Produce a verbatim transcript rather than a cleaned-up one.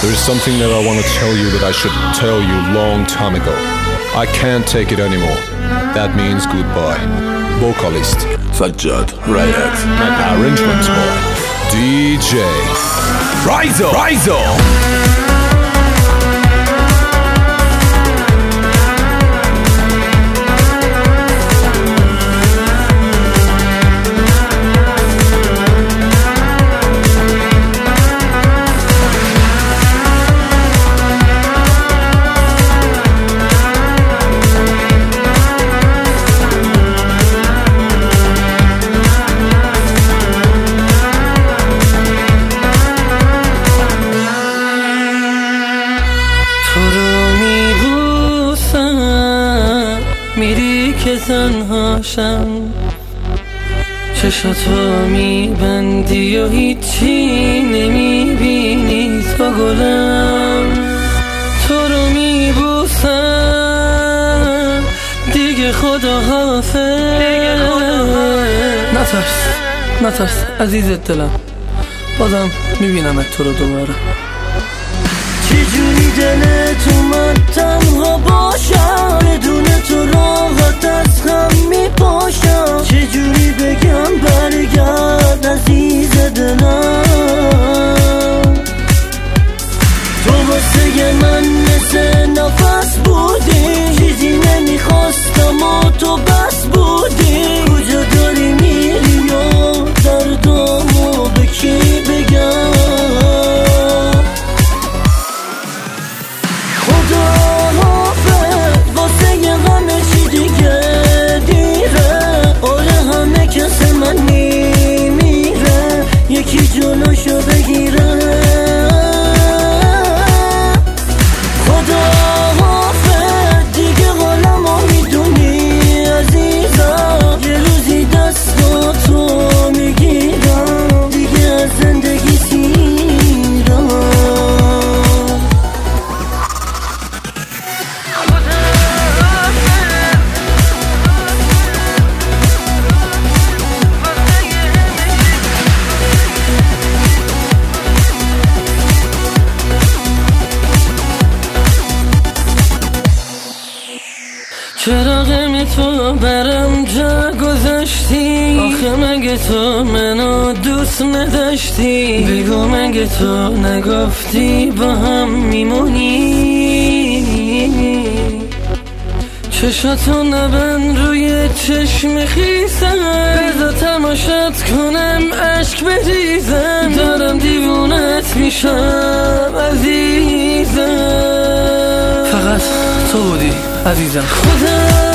There is something that I want to tell you that I should tell you long time ago. I can't take it anymore. That means goodbye. Vocalist Sajjad Riot and arrangement boy D J Rizo Rizo میری که تنهاشم چشاتو میبندی و هیچی نمیبینی تو گلم تو رو میبوسم دیگه خدا حافظ نترس نترس عزیزت دلم بازم میبینم تو رو دوباره چجوری دلت اومد تنها باشم بدون تو راحت از هم میپاشم چجوری بگم برگرد عزیز دلم تو واسه من مثل نفس بودی چیزی نمیخواستم و تو بس بودی کجا داری میری و دردامو به کی بگم یکی جلوشو بگیره خدا حافظ دیگه حالمو میدونی عزیزم یه روزی دستاتو میگیرم دیگه از زندگی سیرم چراغ تو برم جا گذاشتی آخه مگه تو منو دوست نداشتی بگو مگه تو نگفتی با هم میمونی چشاتو نبند روی چشم خیسم بذار تماشات کنم عشق بریزم دارم دیوونت میشم عزیزم فقط تو بودی عزیزم خدا